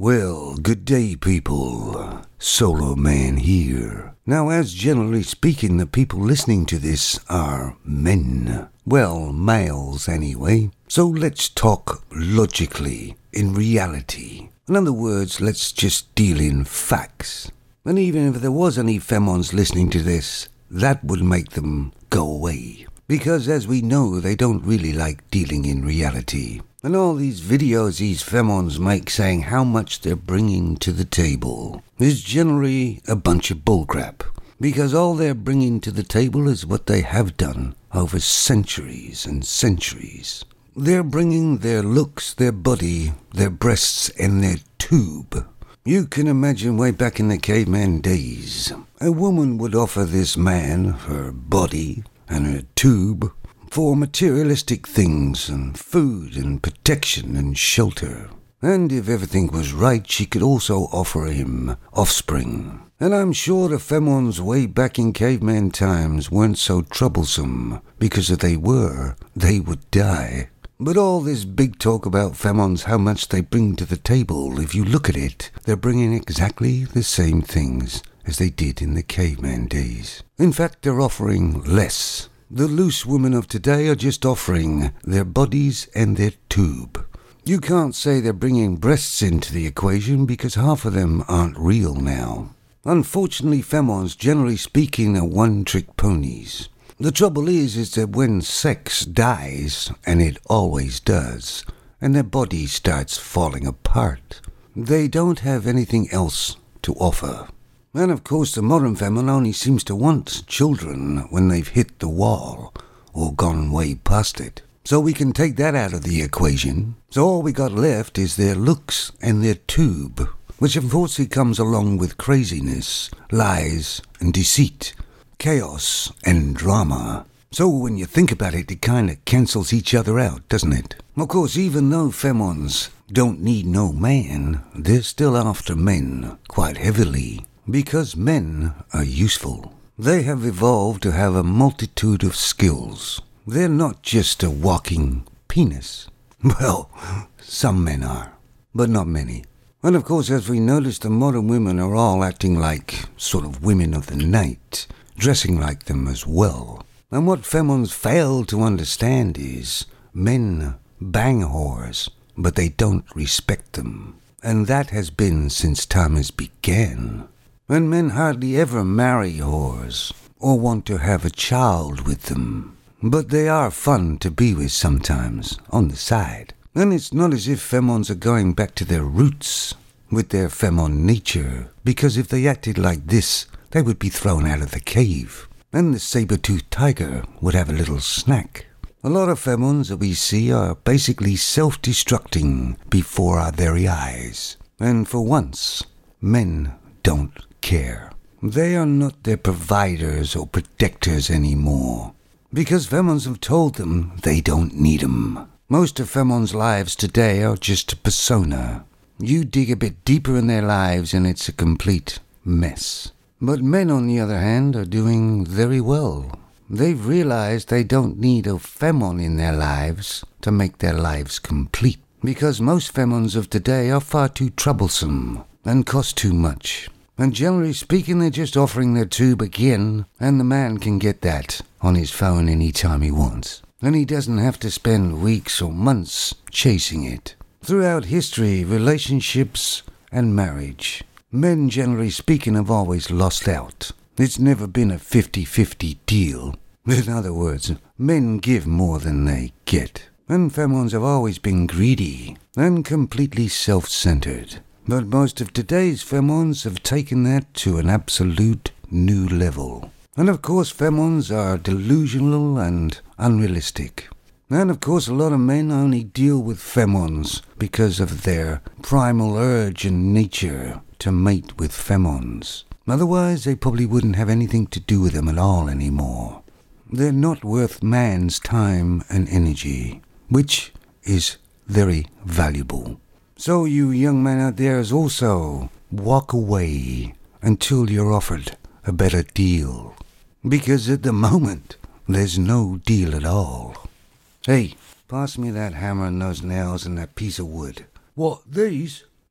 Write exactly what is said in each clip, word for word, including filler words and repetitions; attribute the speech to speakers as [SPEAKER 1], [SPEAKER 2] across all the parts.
[SPEAKER 1] Well, good day, people. Solo Man here. Now, as generally speaking, the people listening to this are men. Well, males anyway. So let's talk logically, in reality. In other words, let's just deal in facts. And even if there was any femons listening to this, that would make them go away. Because as we know, they don't really like dealing in reality. And all these videos these femons make saying how much they're bringing to the table is generally a bunch of bullcrap. Because all they're bringing to the table is what they have done over centuries and centuries. They're bringing their looks, their body, their breasts, and their tube. You can imagine way back in the caveman days, a woman would offer this man her body and her tube for materialistic things and food and protection and shelter. And if everything was right, she could also offer him offspring. And I'm sure the femons way back in caveman times weren't so troublesome, because if they were, they would die. But all this big talk about femons, how much they bring to the table, if you look at it, they're bringing exactly the same things as they did in the caveman days. In fact, they're offering less. The loose women of today are just offering their bodies and their tube. You can't say they're bringing breasts into the equation because half of them aren't real now. Unfortunately, femons, generally speaking, are one-trick ponies. The trouble is, is that when sex dies, and it always does, and their body starts falling apart, they don't have anything else to offer. And of course the modern feminine only seems to want children when they've hit the wall or gone way past it. So we can take that out of the equation. So all we got left is their looks and their tube, which unfortunately comes along with craziness, lies and deceit, chaos and drama. So when you think about it, it kind of cancels each other out, doesn't it? Of course, even though femons don't need no man, they're still after men quite heavily. Because men are useful. They have evolved to have a multitude of skills. They're not just a walking penis. Well, some men are, but not many. And of course, as we notice, the modern women are all acting like sort of women of the night, dressing like them as well. And what femons fail to understand is men bang whores, but they don't respect them. And that has been since time has began. And men hardly ever marry whores or want to have a child with them. But they are fun to be with sometimes, on the side. And it's not as if femons are going back to their roots with their femon nature, because if they acted like this, they would be thrown out of the cave, and the saber-toothed tiger would have a little snack. A lot of femons that we see are basically self-destructing before our very eyes. And for once, men don't care. They are not their providers or protectors anymore, because femons have told them they don't need them. Most of femons' lives today are just a persona. You dig a bit deeper in their lives and it's a complete mess. But men, on the other hand, are doing very well. They've realized they don't need a femon in their lives to make their lives complete, because most femons of today are far too troublesome and cost too much. And generally speaking, they're just offering their tube again, and the man can get that on his phone any time he wants. And he doesn't have to spend weeks or months chasing it. Throughout history, relationships and marriage, men generally speaking have always lost out. It's never been a fifty-fifty deal. In other words, men give more than they get. And femons have always been greedy and completely self-centered. But most of today's femons have taken that to an absolute new level. And of course, femons are delusional and unrealistic. And of course, a lot of men only deal with femons because of their primal urge and nature to mate with femons. Otherwise, they probably wouldn't have anything to do with them at all anymore. They're not worth man's time and energy, which is very valuable. So you young men out there is also walk away until you're offered a better deal. Because at the moment, there's no deal at all. Hey, pass me that hammer and those nails and that piece of wood.
[SPEAKER 2] What, these?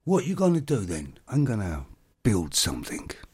[SPEAKER 1] What you gonna do then? I'm gonna build something.